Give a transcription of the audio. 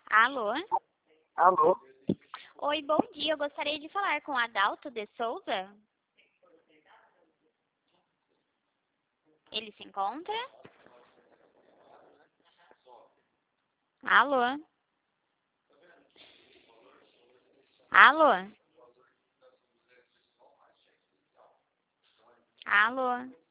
Alô? Alô? Oi, bom dia. Eu gostaria de falar com Adalto de Souza. Ele se encontra? Alô? Alô? Alô?